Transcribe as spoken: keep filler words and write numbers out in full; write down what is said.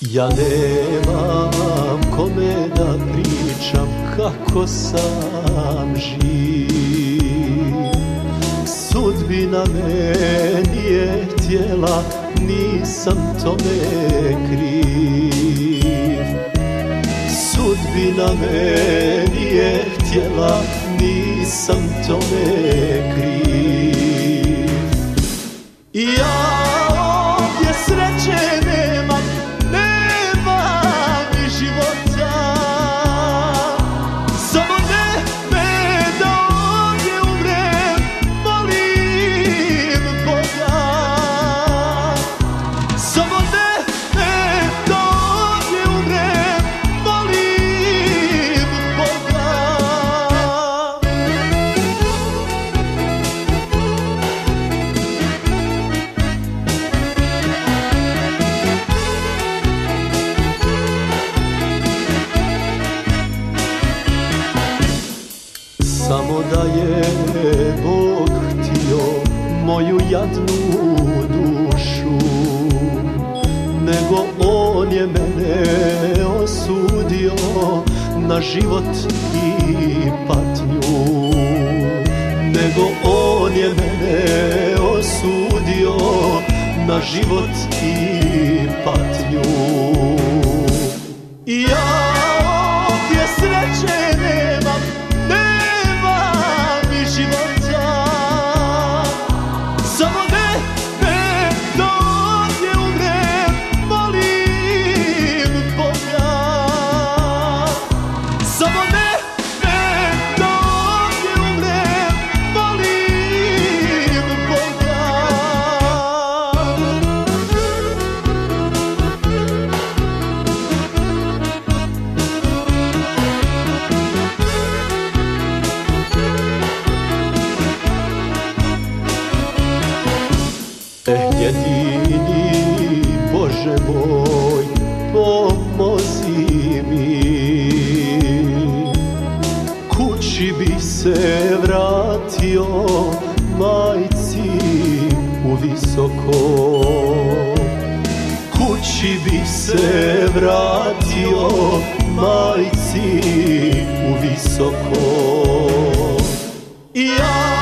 Ja nemam kome da pričam kako sam živ. Sudbina meni je htjela, nisam tome kriv. Sudbina meni je htjela, nisam tome kriv. I ja ovdje sreće nemam, nemam ni života. Samo ne me da ovdje umrem, molim Boga. Samo ne me da ovdje umrem, molim Boga. Samo da je Bog htio moju jadnu dušu, nego On je mene osudio na život i patnju. Nego On je mene osudio na život i patnju. I ja ovdje sreće nemam, nemam ni života. Samo ne me da ovdje umrem, molim Boga. Samo ne me da ovdje umrem, molim Boga. Eh, jedini Bože moj, pomozi mi. Kući bi se vratio, majci u visoko. Kući bi se vratio, majci u visoko. I ja